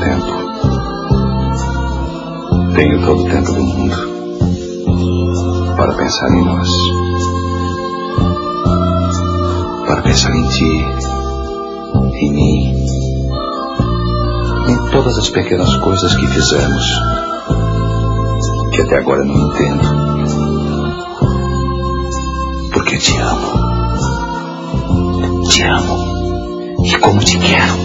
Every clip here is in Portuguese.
tempo. Tenho todo o tempo do mundo para pensar em nós, para pensar em ti, em mim, em todas as pequenas coisas que fizemos, que até agora não entendo, porque te amo. Te amo. E como te quero.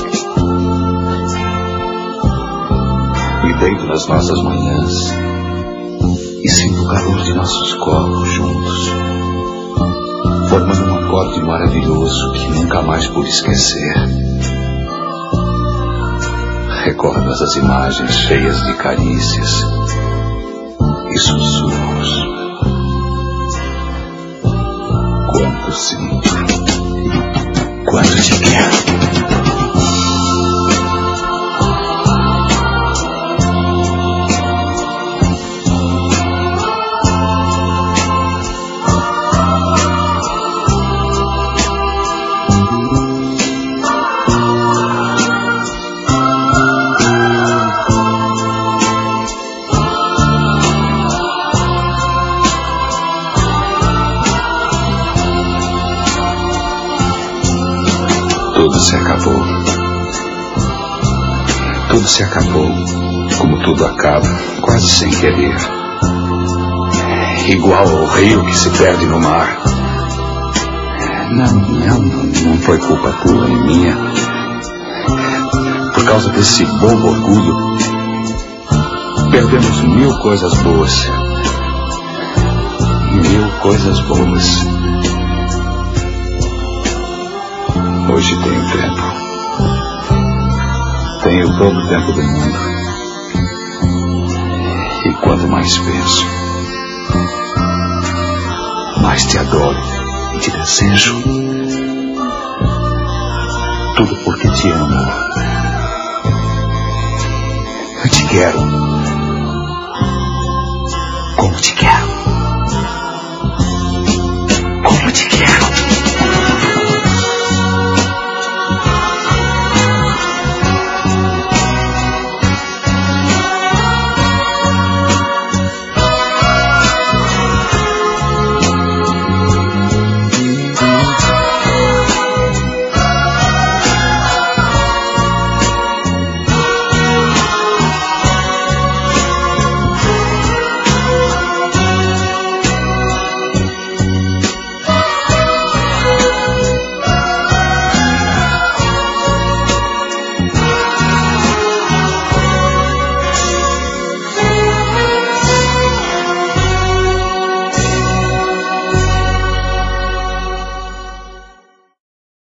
Me deito nas nossas manhãs e sinto o calor de nossos corpos juntos, formando um acorde maravilhoso que nunca mais pude esquecer. Recordo essas imagens cheias de carícias e sussurros. Quanto sinto, quanto te quero. Tudo se acabou. Tudo se acabou, como tudo acaba, quase sem querer. Igual ao rio que se perde no mar. Não foi culpa tua nem minha. Por causa desse bobo orgulho, perdemos 1000 coisas boas. 1000 coisas boas. Hoje tenho tempo. Tenho todo o tempo do mundo. E quanto mais penso, mais te adoro e te desejo. Tudo porque te amo. Eu te quero. Como te quero. Como te quero.